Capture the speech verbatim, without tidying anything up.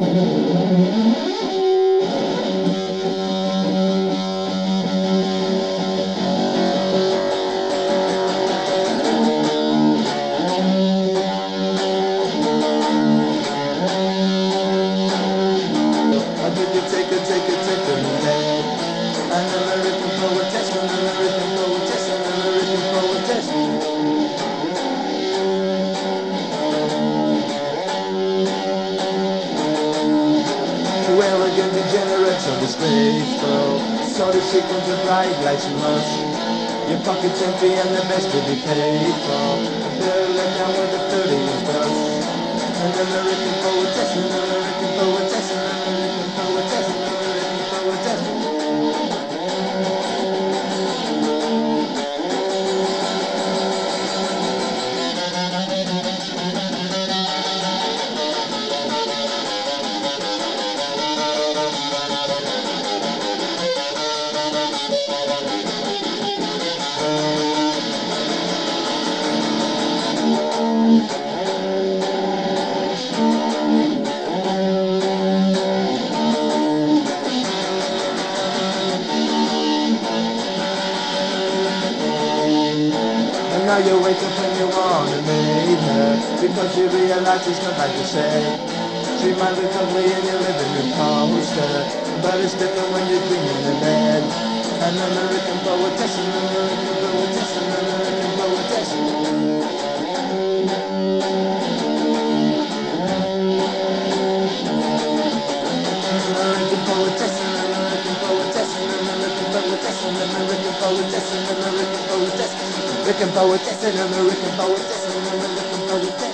Did you take a, take a, take a minute? An American poetess, an American poetess, an American poetess. Too elegant, degenerate, so disgraceful. So disfrequent and bright like she must. Your pocket's empty and the best to be paid for. They're let down with a thirty inch bus. An American poetess, an American poetess, an American poetess, an American poetess. Now you wake up and you wanna meet her, because you realize it's not like you say. She might look ugly in your living room poster, but it's different when you're dreaming in bed. An American poetess, an American poetess, an American poetess. American poetess, an American poetess, an American poetess, an American poetess, an American poetess. American poetess, an American poetess, an American poetess.